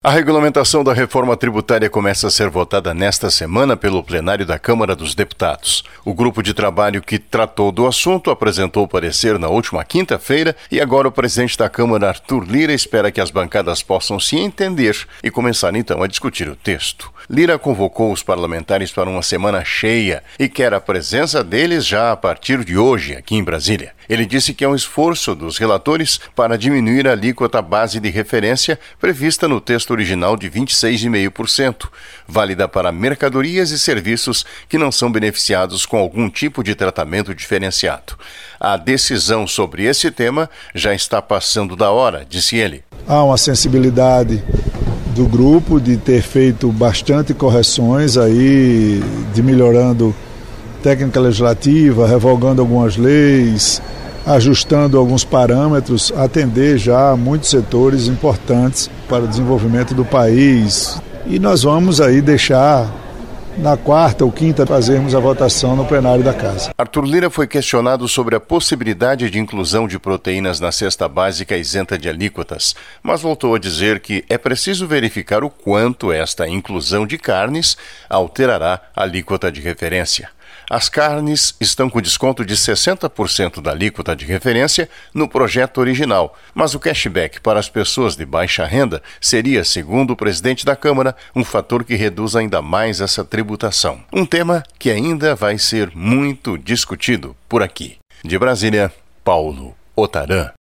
A regulamentação da reforma tributária começa a ser votada nesta semana pelo plenário da Câmara dos Deputados. O grupo de trabalho que tratou do assunto apresentou o parecer na última quinta-feira e agora o presidente da Câmara, Arthur Lira, espera que as bancadas possam se entender e começar então a discutir o texto. Lira convocou os parlamentares para uma semana cheia e quer a presença deles já a partir de hoje aqui em Brasília. Ele disse que é um esforço dos relatores para diminuir a alíquota base de referência prevista no texto original de 26,5%, válida para mercadorias e serviços que não são beneficiados com algum tipo de tratamento diferenciado. A decisão sobre esse tema já está passando da hora, disse ele. Há uma sensibilidade do grupo de ter feito bastante correções aí, de melhorando técnica legislativa, revogando algumas leis, ajustando alguns parâmetros, atender já a muitos setores importantes para o desenvolvimento do país. E nós vamos aí deixar na quarta ou quinta fazermos a votação no plenário da Casa. Arthur Lira foi questionado sobre a possibilidade de inclusão de proteínas na cesta básica isenta de alíquotas, mas voltou a dizer que é preciso verificar o quanto esta inclusão de carnes alterará a alíquota de referência. As carnes estão com desconto de 60% da alíquota de referência no projeto original, mas o cashback para as pessoas de baixa renda seria, segundo o presidente da Câmara, um fator que reduz ainda mais essa tributação. Um tema que ainda vai ser muito discutido por aqui. De Brasília, Paulo Otarã.